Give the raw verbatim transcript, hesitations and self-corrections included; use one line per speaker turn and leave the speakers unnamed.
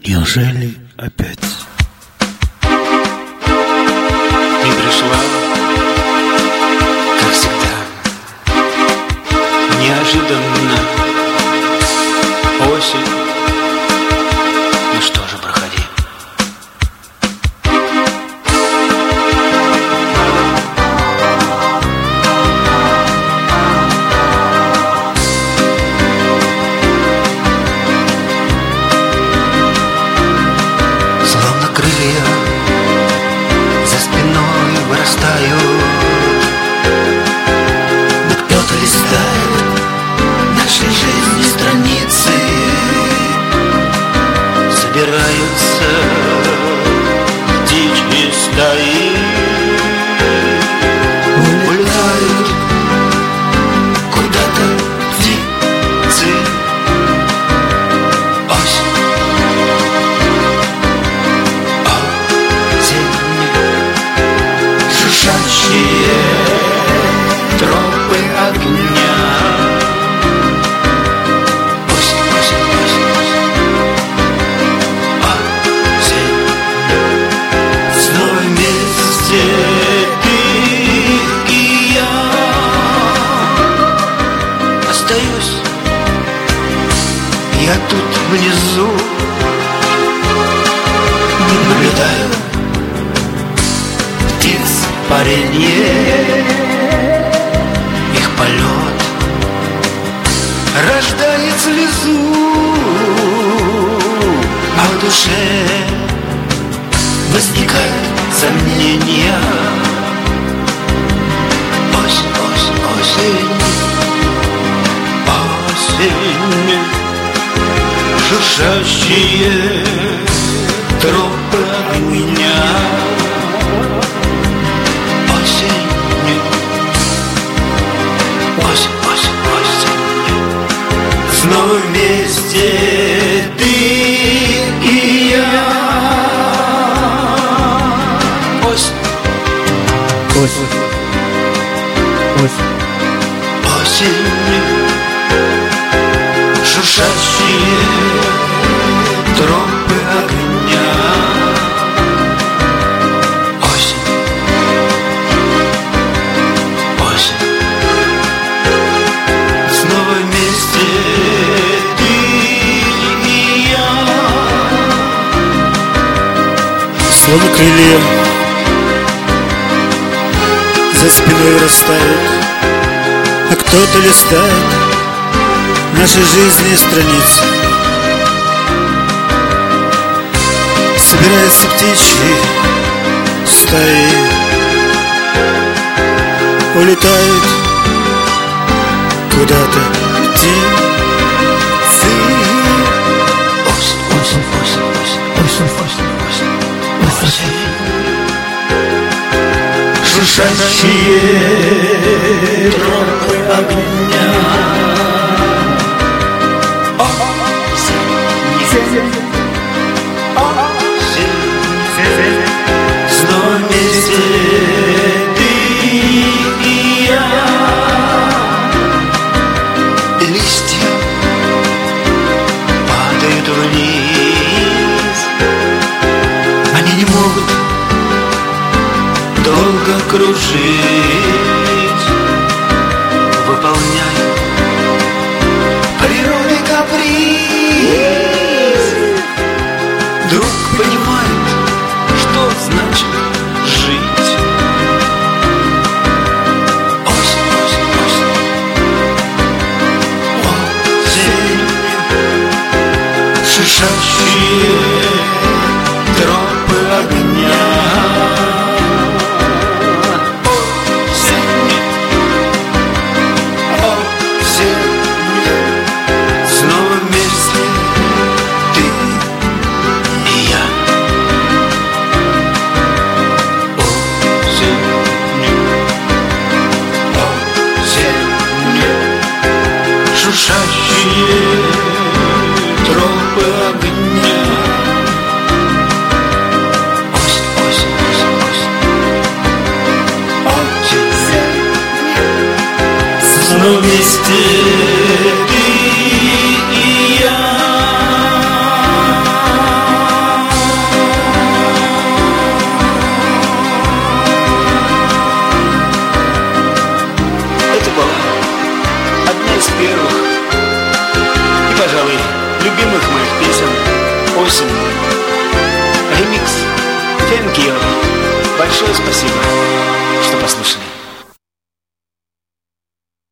Неужели опять?
Ты пришла, как всегда, неожиданно. Осень, ну что же, проходи.
Словно крылья за спиной вырастают, но кто-то листает нашей жизни страницы. Собираются птичьи стаи, улетают куда-то птицы. Осень, осень, шуршащие тропы огня. Осень, осень, осень, осень, осень. Снова вместе ты и я. Остаюсь я тут внизу, наблюдаю птиц паренье, их полет рождает слезу, а в душе возникают сомнения. Осень, осень, осень, осень, шуршащие тропы огня. Осень, осень, осень, осень. Снова вместе ты и я. Осень,
Осень, осень,
осень, шуршащие тропы огня. Осень, осень, снова вместе ты и я.
словно крылья за спиной растают, а кто-то листает нашей жизни страницы. Собираются птичьи стаи, улетают куда-то птицы.
Осень, осень, осень, осень, осень, осень, осень, осень. Шуршащие тропы огня. Осень, осень, снова вместе ты и я. Листья падают вниз, они не могут долго кружить, выполняют природы каприз. Вдруг понимают, что значит жить. Осень, осень, осень, осень, шуршащие тропы огня. Осень, осень, снова вместе ты и я. Осень, осень, шуршащие тропы огня. Осень, осень, осень, осень, осень, снова вместе ты и я.
любимых моих песен «Осень». Ремикс. Thank you. Большое спасибо, что послушали.